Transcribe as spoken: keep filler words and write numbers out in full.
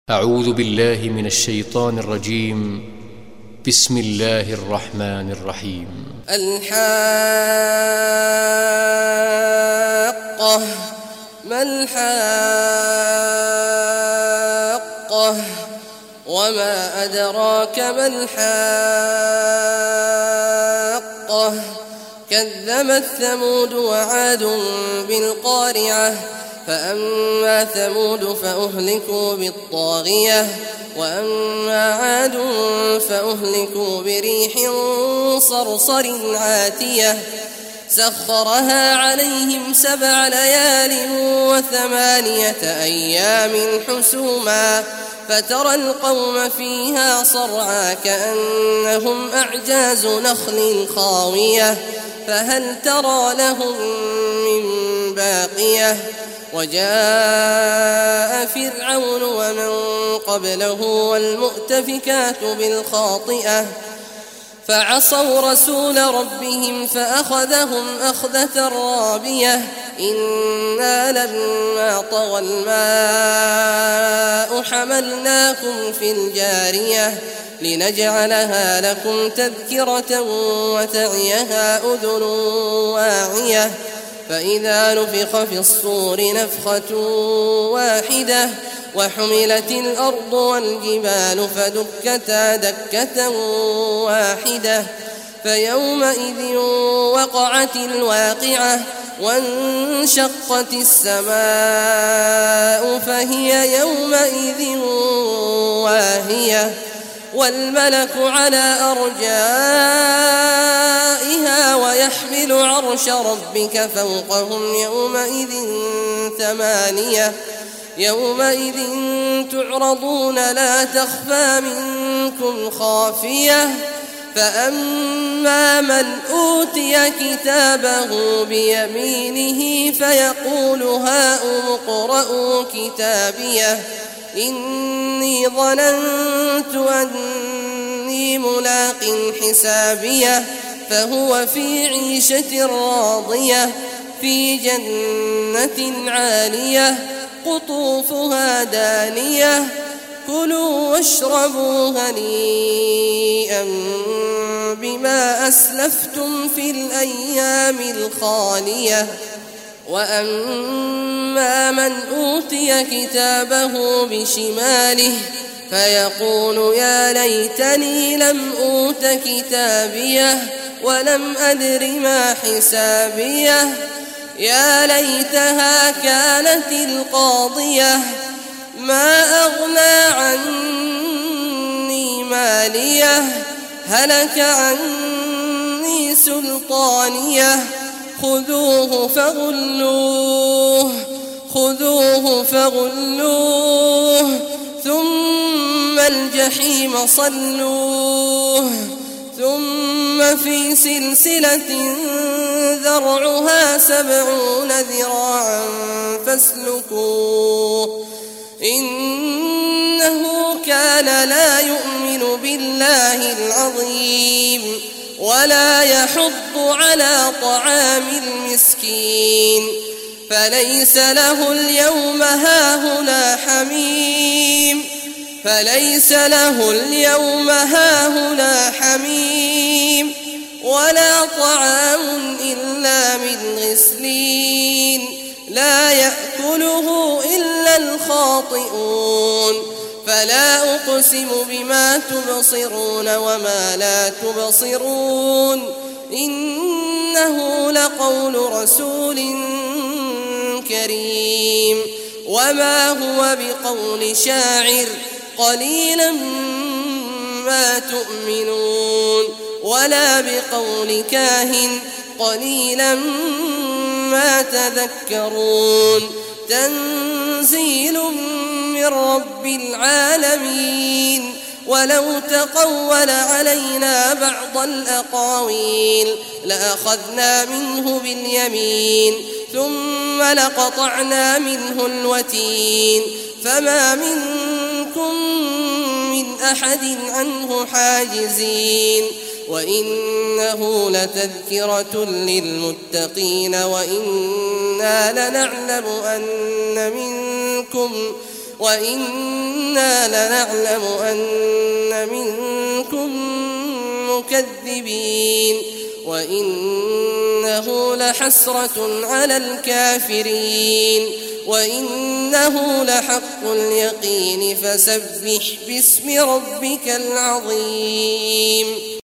أعوذ بالله من الشيطان الرجيم. بسم الله الرحمن الرحيم. الحاقة. ما الحاقة وما أدراك ما الحاقة. كذبت ثمود وعاد بالقارعة. فأما ثمود فأهلكوا بالطاغية وأما عاد فأهلكوا بريح صرصر عاتية سخرها عليهم سبع ليال وثمانية أيام حسوما فترى القوم فيها صرعى كأنهم أعجاز نخل خاوية فهل ترى لهم من باقية. وجاء فرعون ومن قبله والمؤتفكات بالخاطئة فعصوا رسول ربهم فأخذهم أخذة رابية. إنا لما طغى الماء حملناكم في الجارية لنجعلها لكم تذكرة وتعيها أذن واعية. فإذا نفخ في الصور نفخة واحدة وحملت الأرض والجبال فدكتا دكة واحدة فيومئذ وقعت الواقعة وانشقت السماء فهي يومئذ واهية والملك على أرجائها ويحمل عرش ربك فوقهم يومئذ ثمانية. يومئذ تعرضون لا تخفى منكم خافية. فأما من أوتي كتابه بيمينه فيقول هاؤم اقرءوا كتابيه إني ظننت أني ملاق حسابيه فهو في عيشة راضية في جنة عالية قطوفها دانية كلوا واشربوا هنيئا بما أسلفتم في الأيام الخالية. وأما من أوتي كتابه بشماله فيقول يا ليتني لم أوت كتابيه ولم أدر ما حسابيه يا ليتها كانت القاضية ما أغنى عني ماليه هلك عني سلطانيه خذوه فغلوه خذوه فغلوه ثم الجحيم صلوه ثم في سلسلة ذرعها سبعون ذراعا فاسلكوه إنه كان لا يؤمن بالله العظيم ولا يحض على طعام المسكين فليس له اليوم هاهنا حميم فليس له اليوم هاهنا حميم ولا طعام إلا من غسلين لا يأكله إلا الخاطئون. فلا أقسم بما تبصرون وما لا تبصرون إنه لقول رسول كريم وما هو بقول شاعر قليلا ما تؤمنون ولا بقول كاهن قليلا ما تذكرون تنزيل من رب العالمين. ولو تقول علينا بعض الأقاويل لأخذنا منه باليمين ثم لقطعنا منه الوتين فما منكم من أحد عنه حاجزين. وإنه لتذكرة للمتقين وإنا لنعلم أن منكم وإنا لنعلم أن منكم مكذبين وإنه لحسرة على الكافرين وإنه لحق اليقين فسبح باسم ربك العظيم